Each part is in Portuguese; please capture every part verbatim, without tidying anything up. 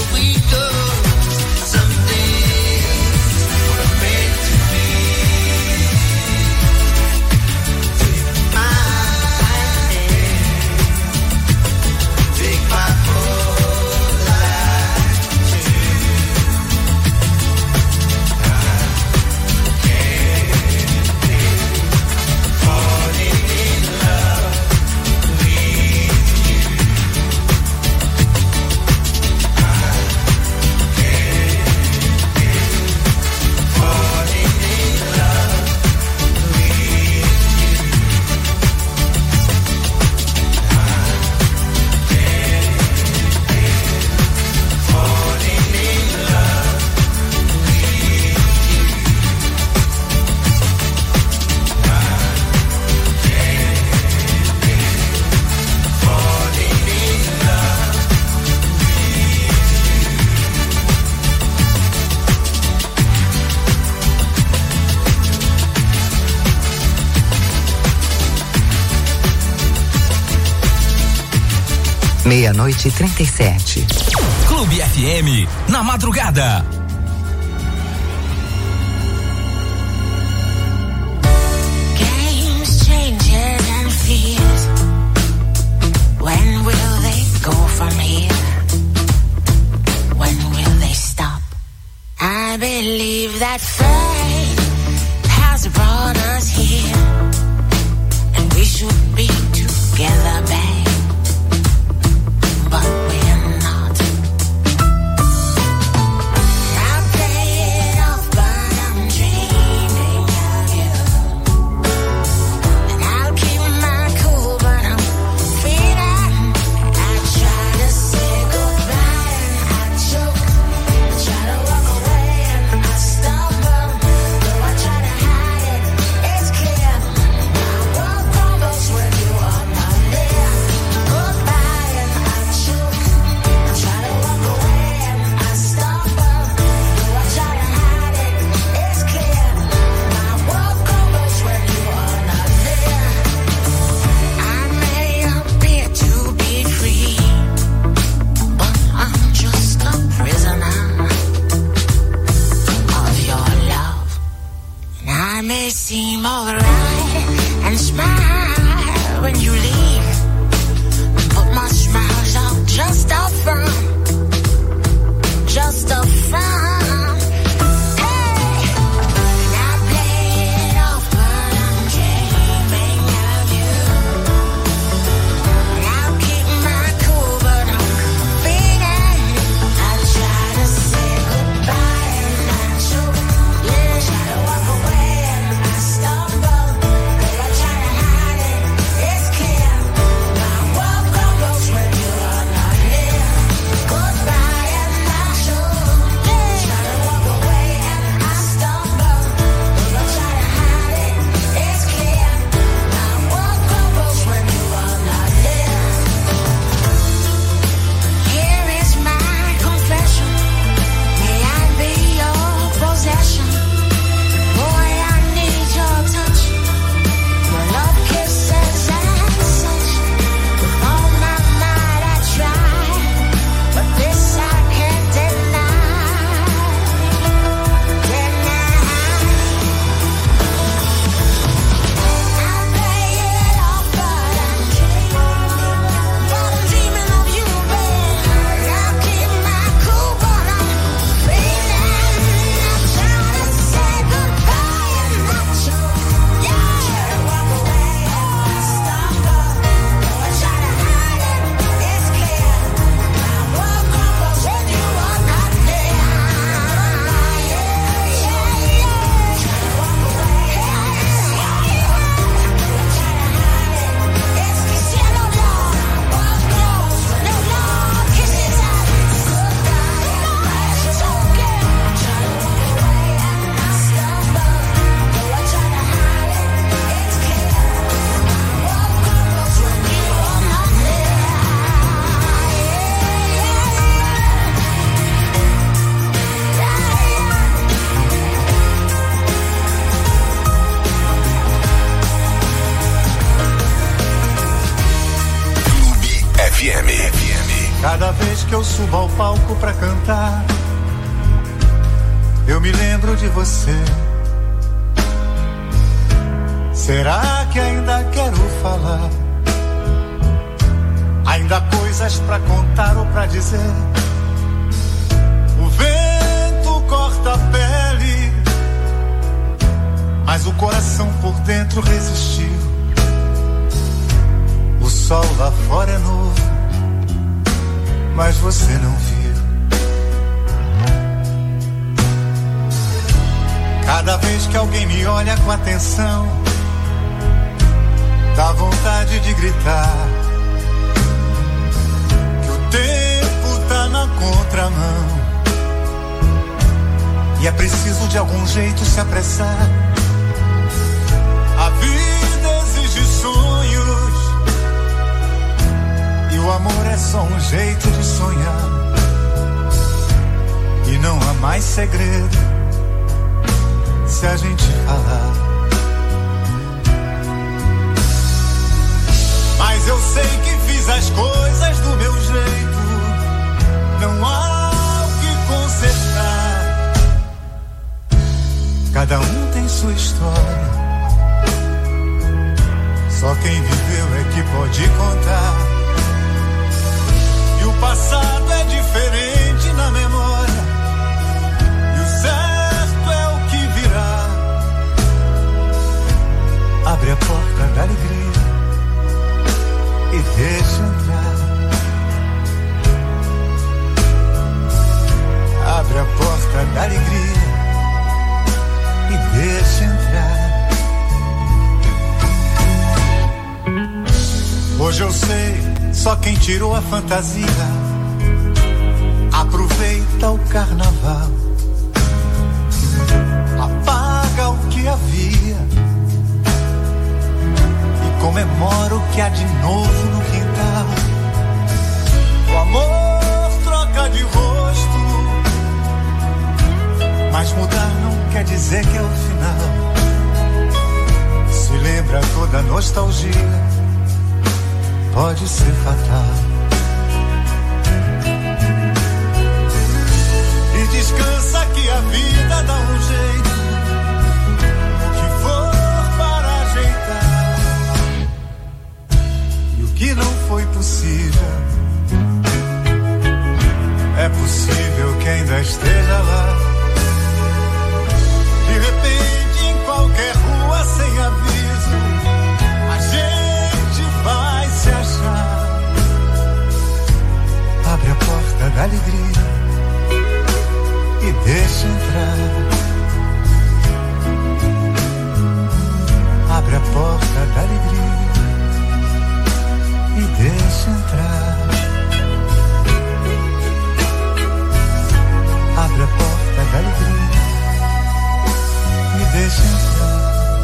Meia-noite e trinta e sete. Clube F M, na madrugada. Games, changes and fears. When will they go from here? When will they stop? I believe that fate has brought us here, and we should be together, babe. But we're not. I play it off, but I'm dreaming of you. And I'll keep my cool, but I'm feeling. I try to say goodbye and I choke. I try to walk away and I stumble. Though I try to hide it, it's clear. My world crumbles when you are not there. que eu subo ao palco pra cantar, eu me lembro de você. Será que ainda quero falar? Ainda há coisas pra contar ou pra dizer. O vento corta a pele, mas o coração por dentro resistiu. O sol lá fora é novo, mas você não viu. Cada vez que alguém me olha com atenção, dá vontade de gritar que o tempo tá na contramão e é preciso de algum jeito se apressar. A vida exige sonhos e o amor é só um jeito de sonhar. E não há mais segredo se a gente falar. Mas eu sei que fiz as coisas do meu jeito, não há o que consertar. Cada um tem sua história, só quem viveu é que pode contar. E o passado é diferente na memória, e o certo é o que virá. Abre a porta da alegria e deixa entrar. Abre a porta da alegria e deixa entrar. Hoje eu sei, só quem tirou a fantasia aproveita o carnaval. Apaga o que havia e comemora o que há de novo no quintal. O amor troca de rosto, mas mudar não quer dizer que é o final. Se lembra toda a nostalgia, pode ser fatal. E descansa que a vida dá um jeito, o que for para ajeitar. E o que não foi possível, é possível que ainda esteja lá. De repente, em qualquer rua sem aviso, a gente vai se achar. Abre a porta da alegria e deixa entrar. Abre a porta da alegria e deixa entrar. Abre a porta da alegria e deixa entrar.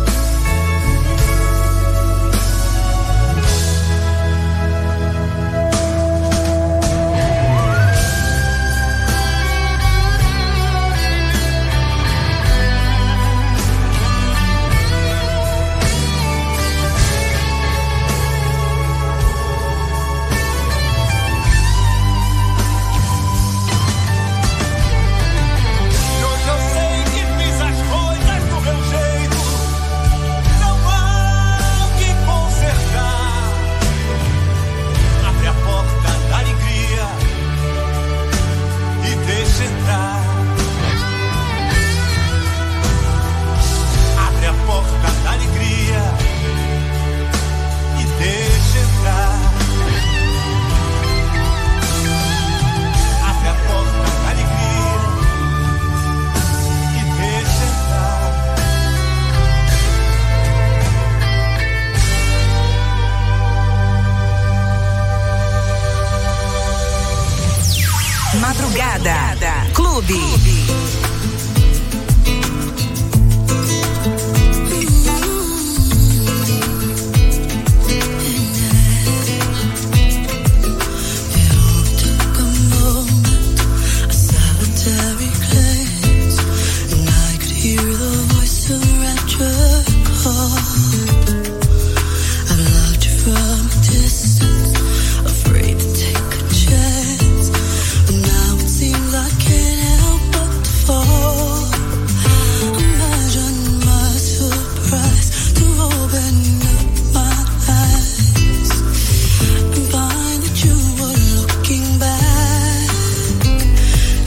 Madrugada Clube. From a distance, afraid to take a chance.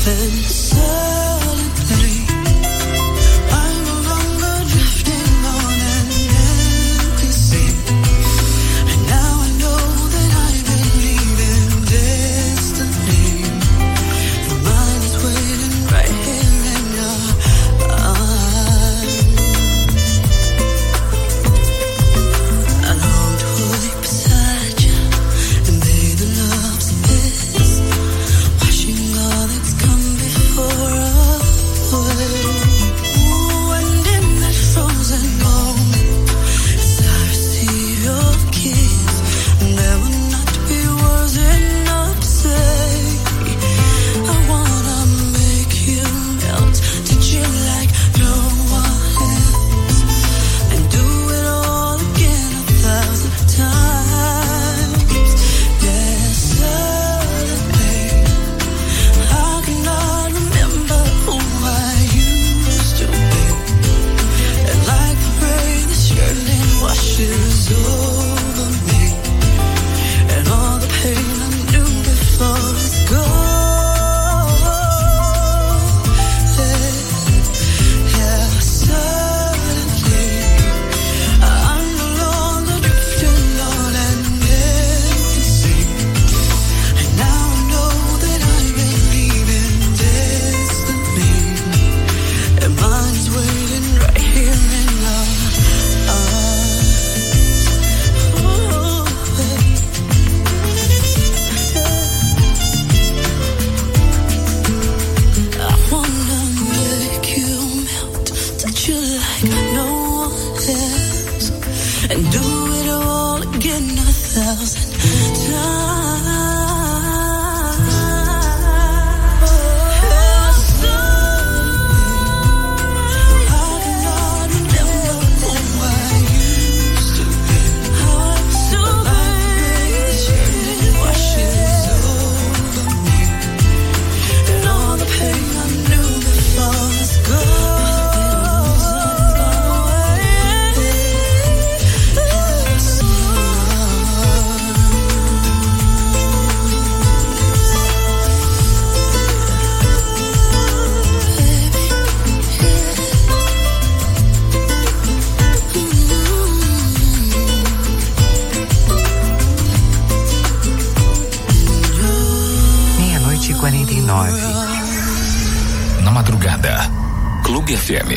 Na madrugada, Clube F M.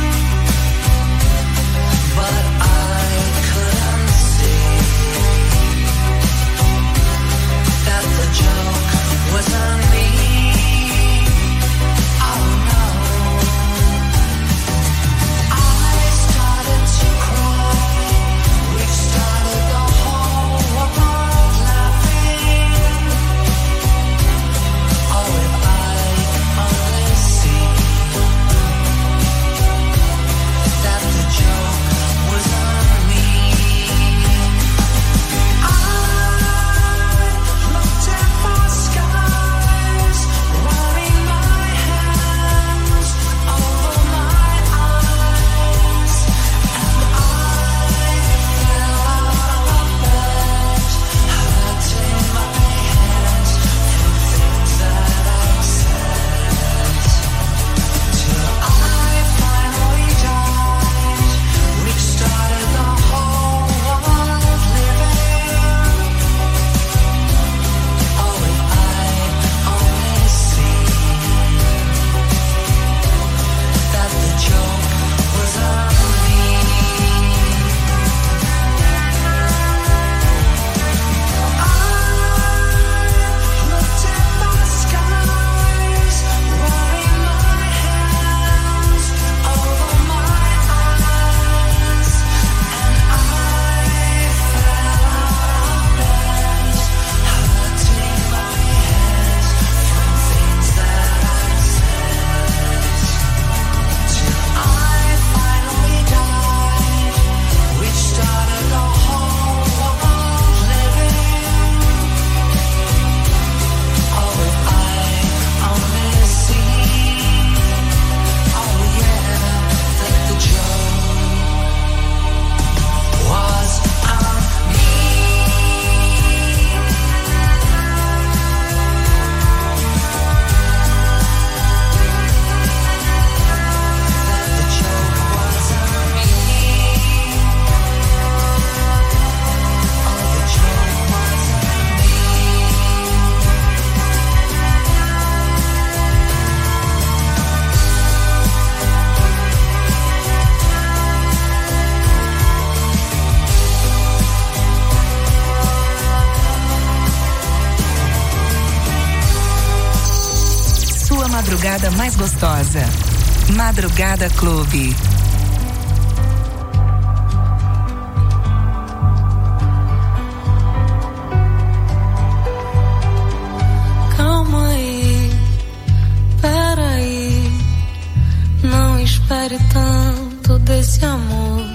But I couldn't see madrugada mais gostosa. Madrugada Clube. Calma aí, peraí, não espere tanto desse amor.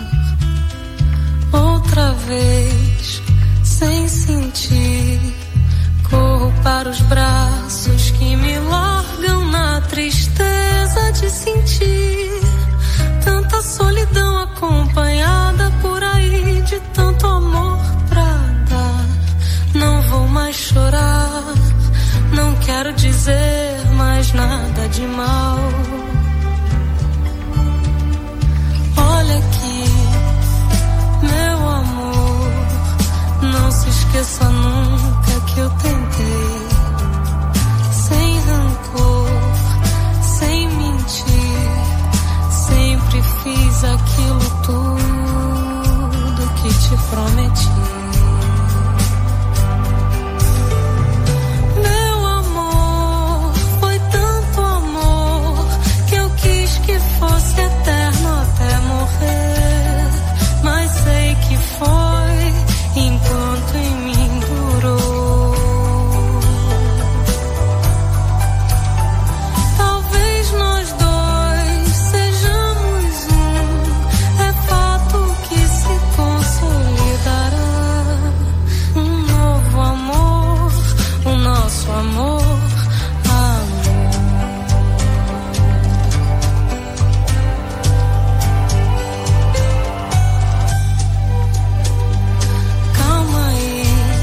Outra vez, sem sentir, corro para os braços que me largam na tristeza de sentir tanta solidão acompanhada por aí de tanto amor pra dar. Não vou mais chorar, não quero dizer mais nada de mal. Olha aqui, meu amor, não se esqueça nunca que eu tentei, sem rancor, sem mentir, sempre fiz aquilo tudo que te prometi. Meu amor, foi tanto amor que eu quis que fosse eterno até morrer, mas sei que foi enquanto em mim durou. Talvez nós dois sejamos um, é fato que se consolidará. Um novo amor, o nosso amor, amor. Calma aí,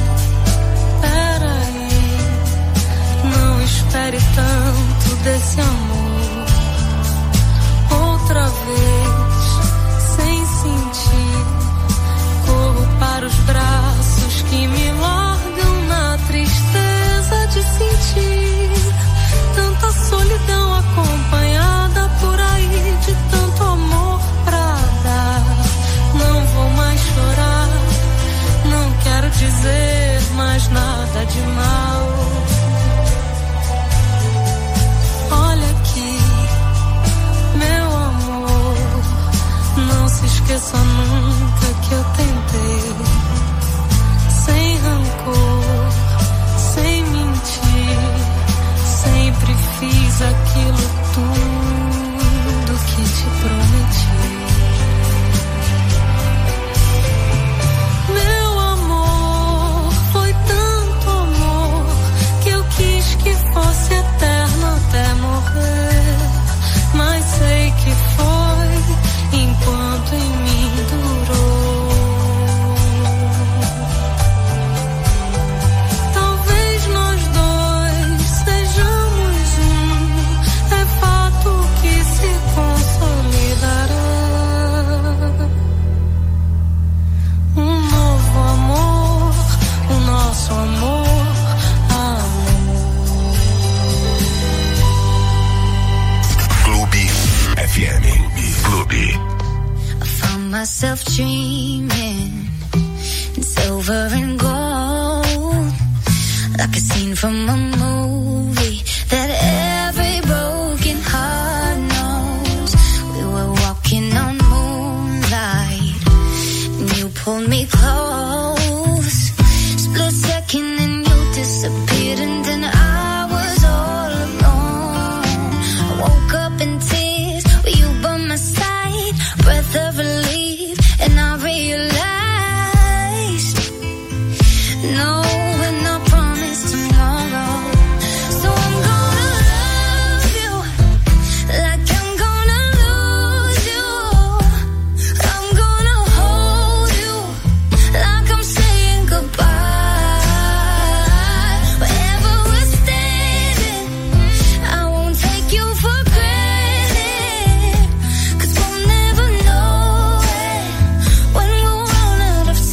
peraí, não espere tanto desse amor. Outra vez, sem sentir, corro para os braços que me largam na tristeza de sentir tanta solidão acompanhada por aí de tanto amor pra dar. Não vou mais chorar, não quero dizer mais nada de mal. Olha aqui, meu amor, não se esqueça nunca que eu tentei, sem rancor, sem mentir, sempre fiz aquilo tudo que te prometi. Meu amor, foi tanto amor que eu quis que fosse eterno até morrer, mas sei que foi enquanto em mim durou. Talvez nós dois sejamos um, é fato que se consolidará. Um novo amor, o nosso amor, amor. Clube F M. Clube. I found myself dreaming in silver and gold, like a scene from a movie that every broken heart knows. We were walking on moonlight, and you pulled me close. Split second and you disappeared, and then I was all alone. I woke up in tears with you by my side, breath of relief, and I realized, no, we're not promised tomorrow. So I'm gonna love you like I'm gonna lose you. I'm gonna hold you like I'm saying goodbye. Wherever we're standing, I won't take you for granted, 'cause we'll never know it when we'll run out of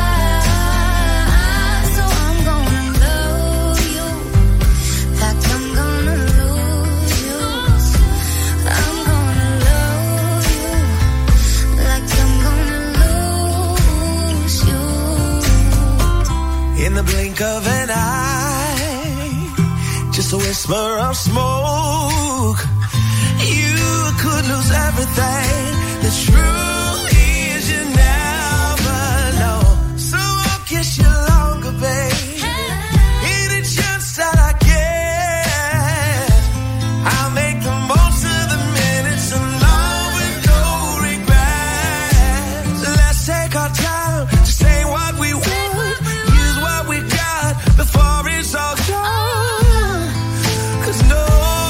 time. So I'm gonna love you like I'm gonna lose you. I'm gonna love you like I'm gonna lose you. In the blink of an eye, just a whisper of smoke. You could lose everything. The truth is you never know. So I'll kiss you longer, babe. Any chance that I get, I'll make the most of the minutes alone with no regrets. Let's take our time to say what we want, use what we got before it's all gone. Cause no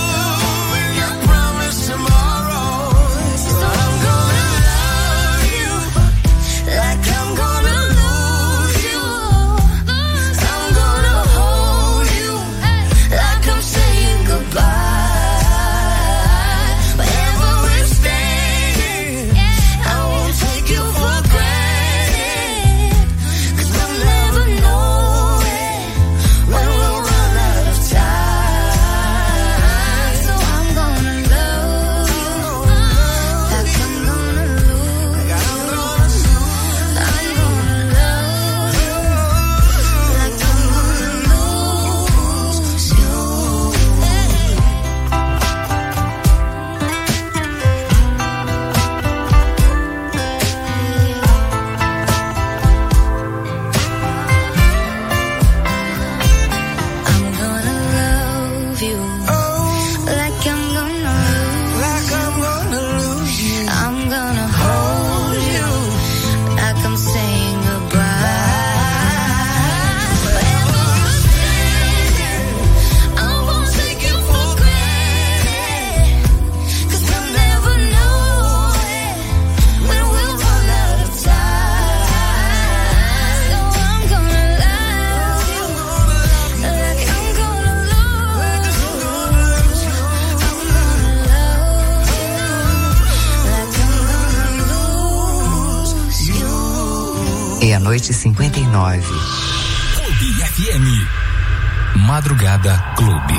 Noite cinquenta e nove. Clube F M. Madrugada Clube.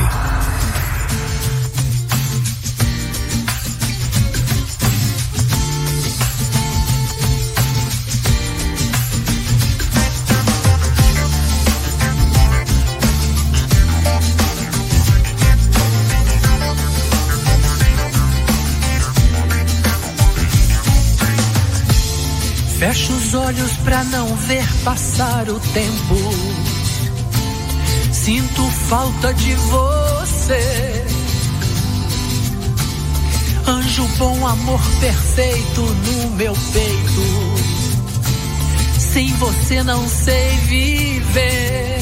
Fecho os olhos pra não ver passar o tempo. Sinto falta de você. Anjo bom, amor perfeito no meu peito. Sem você não sei viver.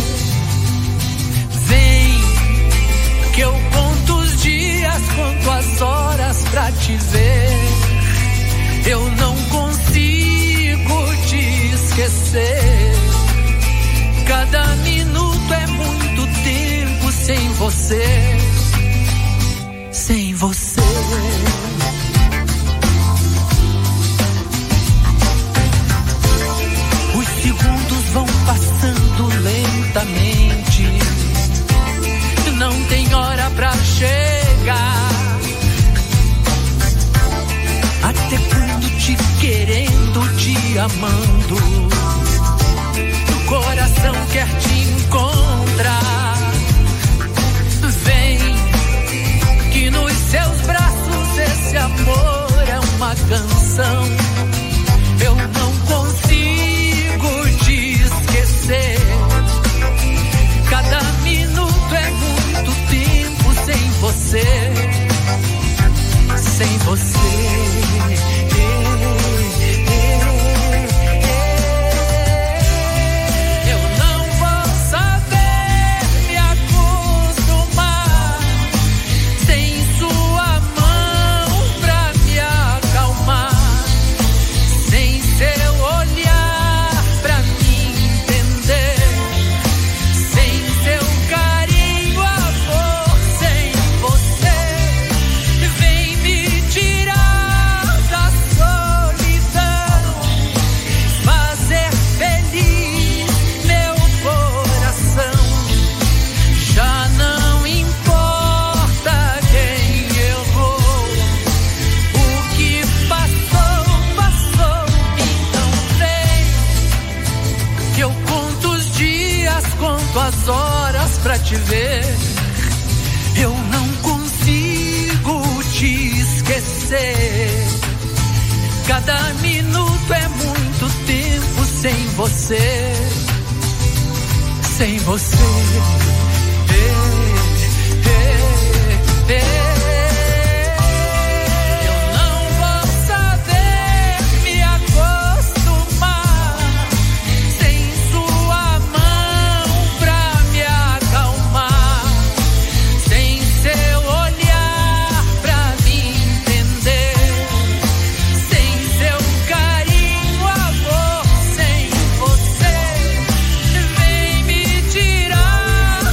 Vem, que eu conto os dias, conto as horas pra te ver. Eu não consigo te esquecer. Cada minuto é muito tempo sem você, sem você. Os segundos vão passando lentamente. Não tem hora pra chegar. Até quando te querendo, te amando, o coração quer te encontrar. Vem, que nos seus braços esse amor é uma canção. Eu não consigo te esquecer. Cada minuto é muito tempo sem você, sem você. As horas pra te ver. eu não consigo te esquecer. Cada minuto é muito tempo sem você, sem você. Ei, ei, ei. Tirar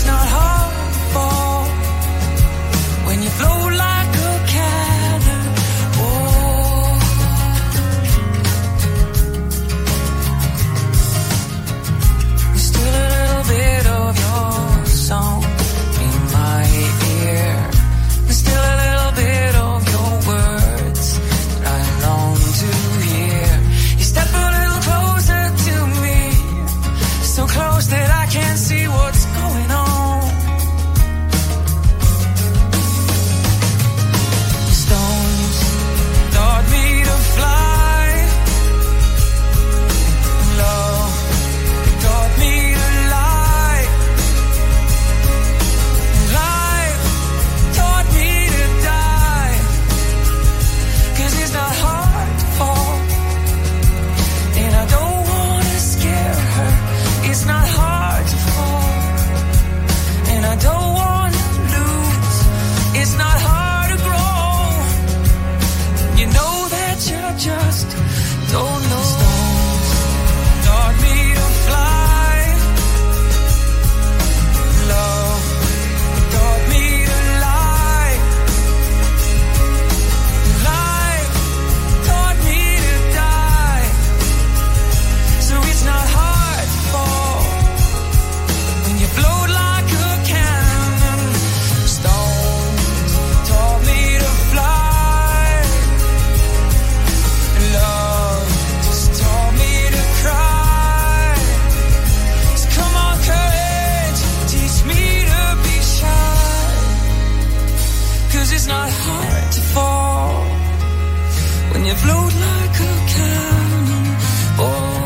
it's not hard to fall when you float like a cannon. Oh, there's still a little bit of your song in my ear. There's still a little bit of your words that I long to hear. You step a little closer to me, so close that I can't see what's going on. The stones taught me to fly. Love taught me to lie. Life taught me to die. 'Cause it's not hard to fall, and I don't wanna scare her. It's not hard to fall, and I don't wanna lose. It's not hard to grow. You know that you just don't know. Stones taught me to fly. Love taught me to lie. Life taught me to die. So it's not hard to fall when you float like a cannon. Stones taught me to fly. Love just taught me to cry. So come on, courage, teach me to be shy. 'Cause it's not hard to fall when you float like a cannon. Oh.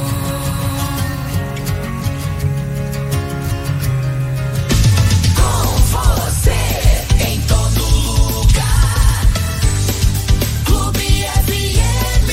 Com você em todo lugar. Clube F M.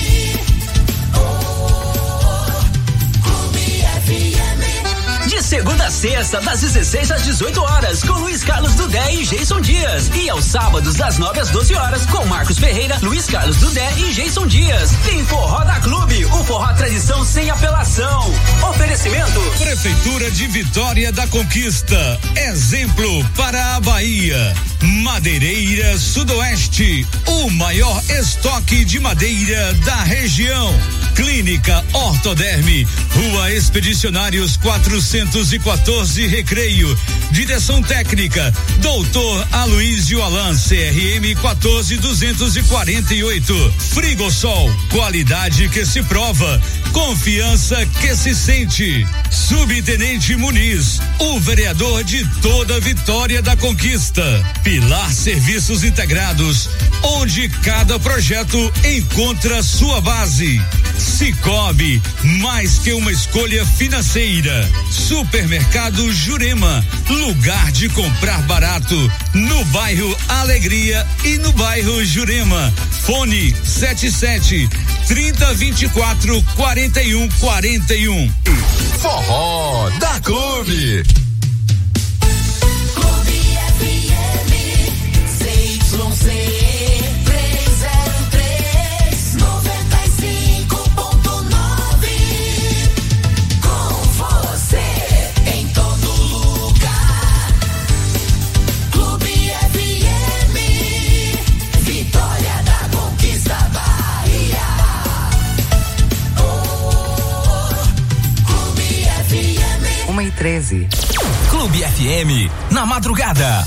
Oh, Clube F M. De segunda a sexta, das dezesseis às dezoito horas, com Luiz Carlos Dudé e Jason Dias. E aos sábados, das nove às doze horas, com Marcos Ferreira, Luiz Carlos Dudé e Jason Dias. Tem Forró da Clube, o forró tradição sem apelação. Oferecimento. Prefeitura de Vitória da Conquista, exemplo para a Bahia. Madeireira Sudoeste, o maior estoque de madeira da região. Clínica Ortoderme, Rua Expedicionários quatrocentos e quatorze, Recreio. Direção técnica, doutor Aloysio Alan, C R M quatorze duzentos e quarenta e oito. Frigosol, qualidade que se prova, confiança que se sente. Subtenente Muniz, o vereador de toda Vitória da Conquista. Pilar Serviços Integrados, onde cada projeto encontra sua base. Cicobi, mais que uma escolha financeira. Supermercado Jurema, lugar de comprar barato, no bairro Alegria e no bairro Jurema. Fone sete sete, trinta, vinte e quatro, quarenta e um, quarenta e um. Forró da Clube. Clube F M. C Y C trezentos e três, noventa e cinco ponto nove. Com você em todo lugar. Clube F M. Vitória da Conquista, Bahia. Oh, Clube F M. uma e treze. Clube F M, na madrugada.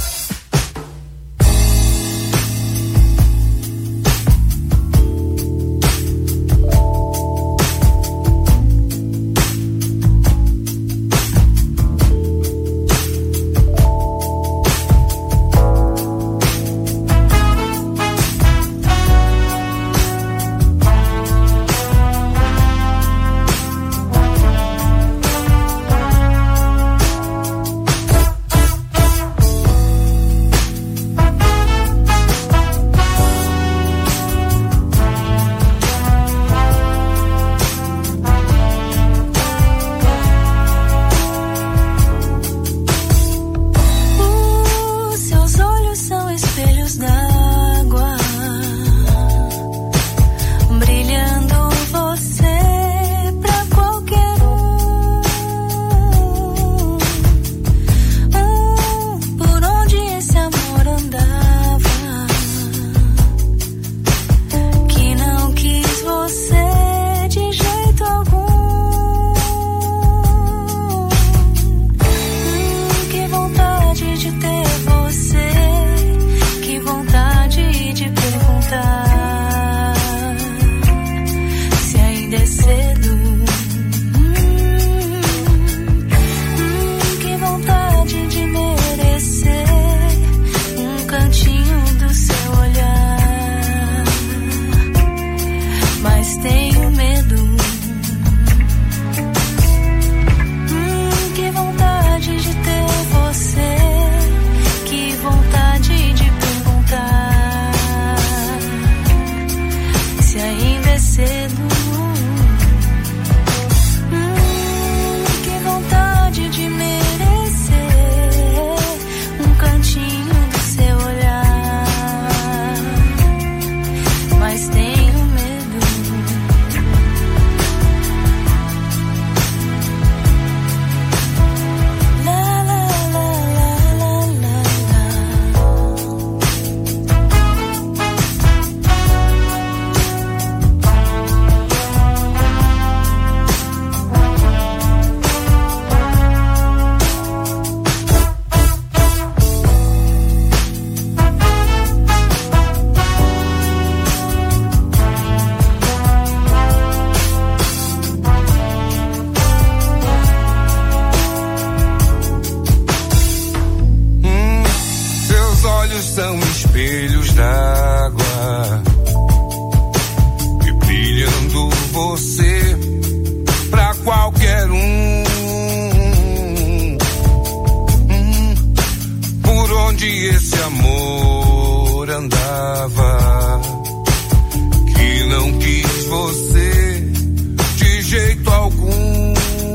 onde esse amor andava, que não quis você de jeito algum.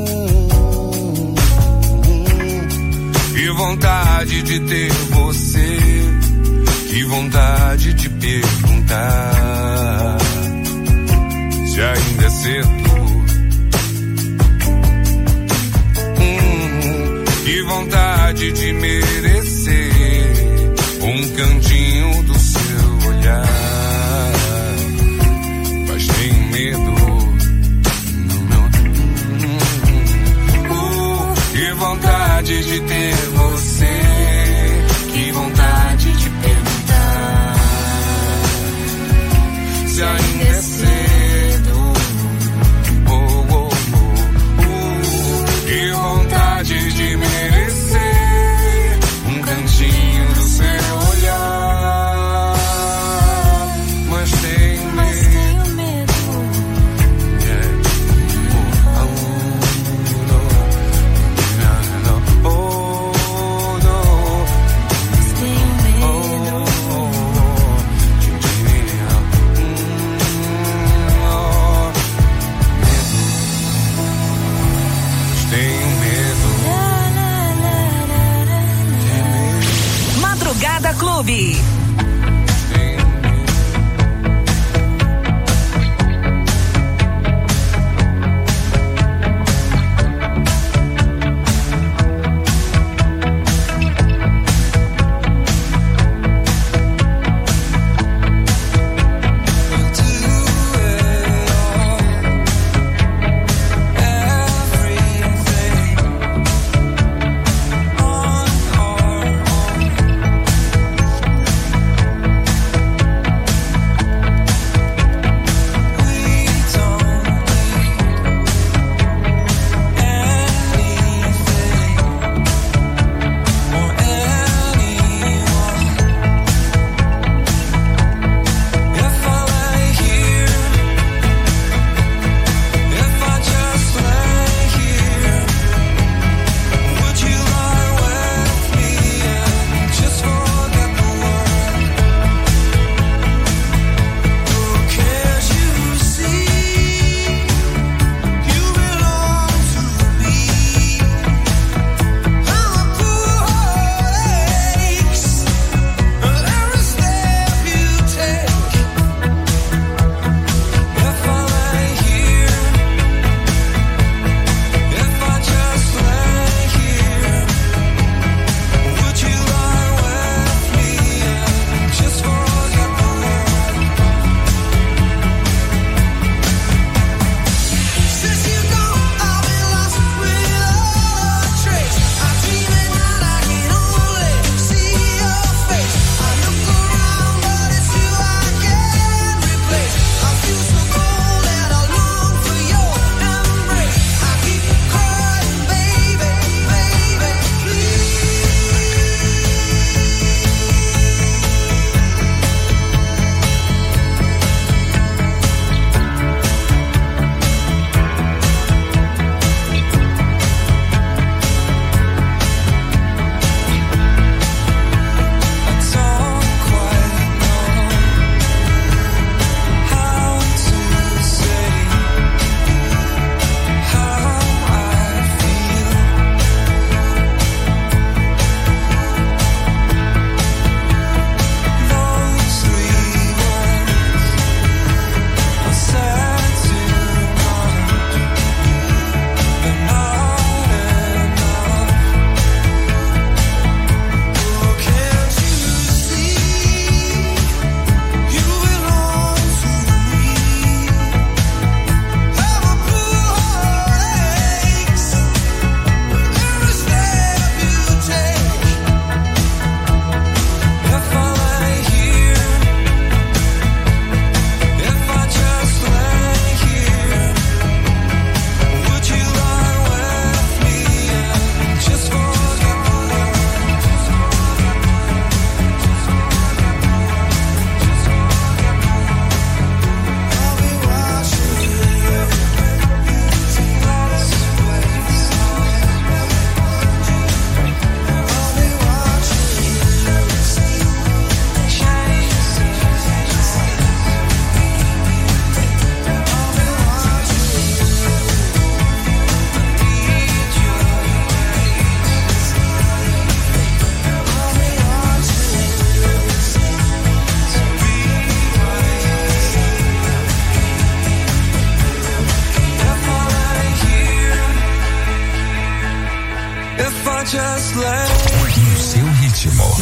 Que vontade de ter você, que vontade de perguntar se ainda é cedo. Hum, que vontade de merecer um cantinho do seu olhar, mas tenho medo. Uh, que vontade de ter você, que vontade de perguntar se ainda é cedo. Oh, oh, oh, uh, que vontade de merecer um cantinho do seu olhar, mas tenho Mas medo. tenho medo. Yeah. Oh, no, no, oh, no. Mas tenho medo. Tenho medo. Madrugada Clube. Everything on our own.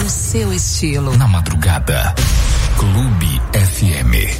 o seu estilo. Na madrugada, Clube F M.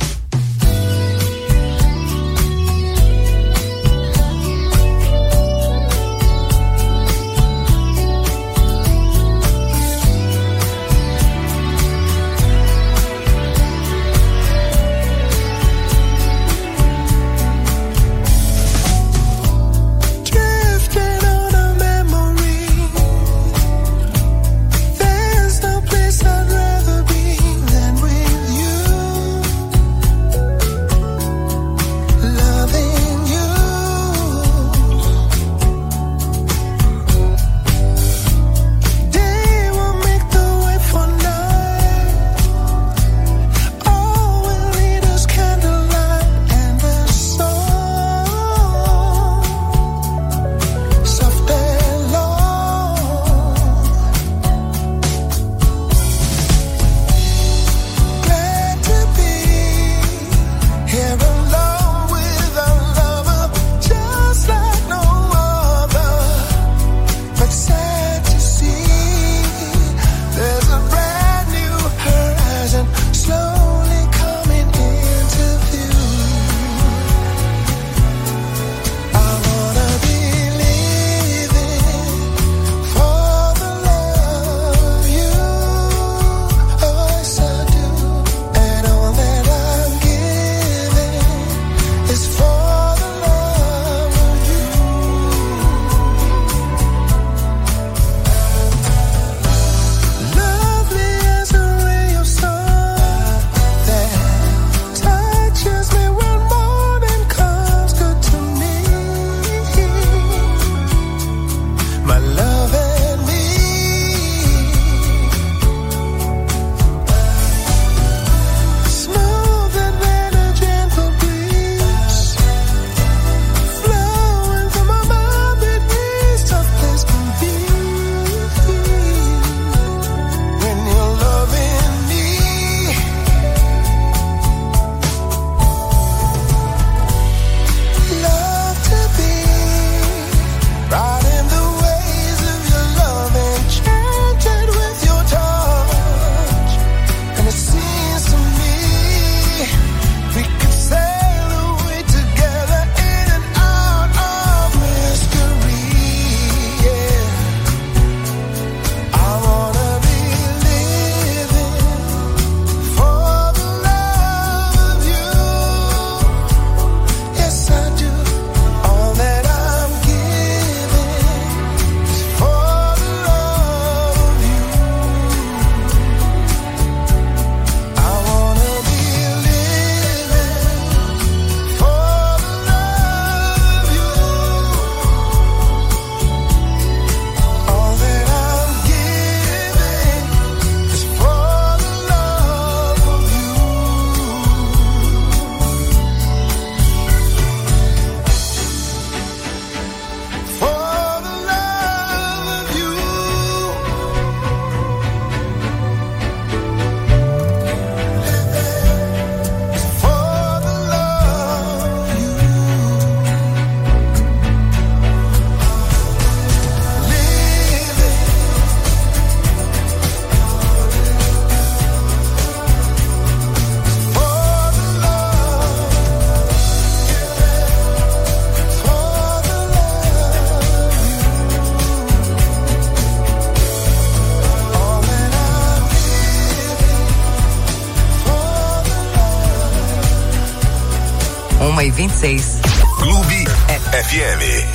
uma e vinte e seis. Clube F M.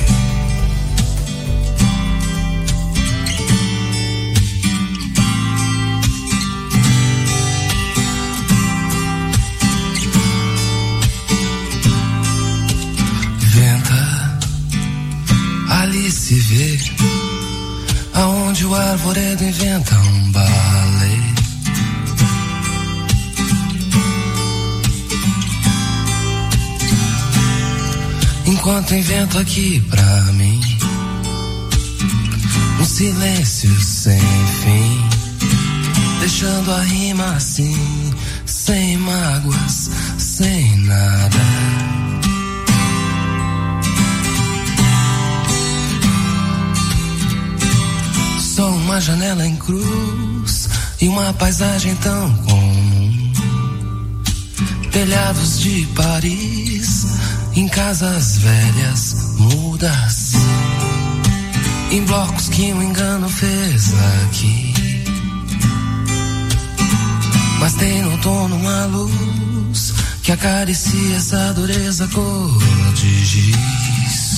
Se vê aonde o arvoredo inventa um balé. Enquanto invento aqui pra mim um silêncio sem fim, deixando a rima assim, sem mágoas, sem nada. Só uma janela em cruz e uma paisagem tão comum. Telhados de Paris, em casas velhas mudas, em blocos que um engano fez aqui. Mas tem no outono uma luz que acaricia essa dureza cor de giz,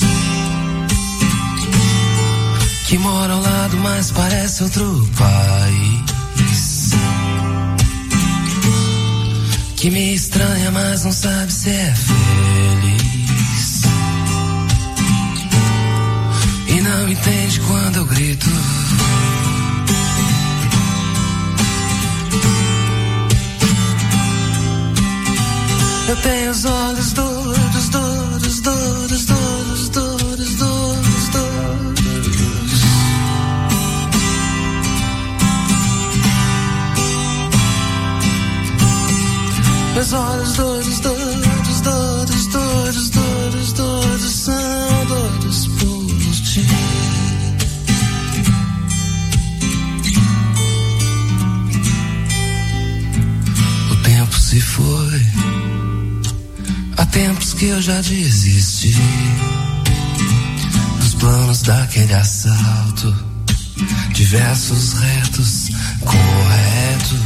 que mora ao lado, mas parece outro país, que me estranha, mas não sabe se é feliz, e não entende quando eu grito. Eu tenho os olhos duros, duros, duros, duros, duros, duros, duros. Meus olhos duros, duros, duros, duros, duros, duros, são duros por ti. O tempo se foi. Há tempos que eu já desisti dos planos daquele assalto, de versos retos, corretos.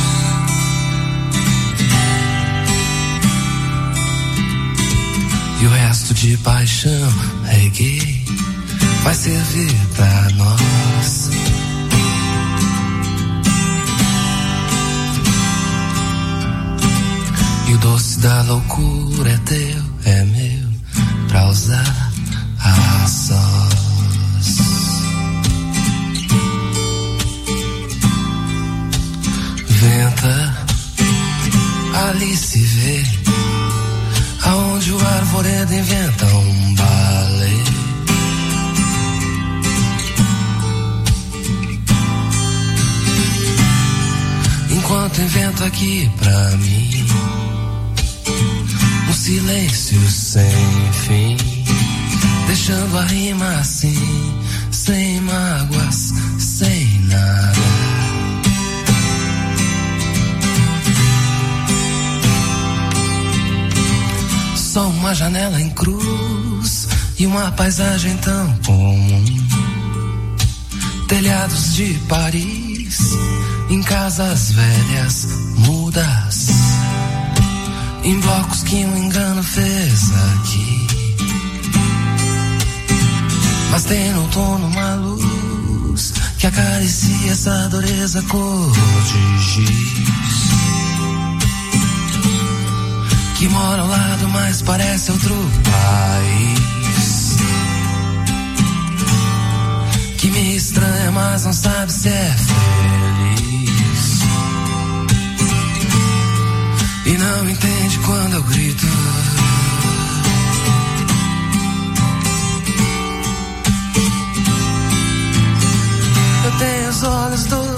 E o resto de paixão, reggae, vai servir pra nós. E o doce da loucura é teu, é meu, pra usar a sós. Venta, ali se vê, aonde o arvoredo inventa um balé. Enquanto invento aqui pra mim um silêncio sem fim, deixando a rima assim, sem mágoas, sem nada. Só uma janela em cruz e uma paisagem tão comum. Telhados de Paris, em casas velhas mudas, em blocos que um engano fez aqui. Mas tem no outono uma luz que acaricia essa dureza cor de giz, que mora ao lado, mas parece outro país, que me estranha, mas não sabe se é feliz, e não entende quando eu grito. Eu tenho os olhos do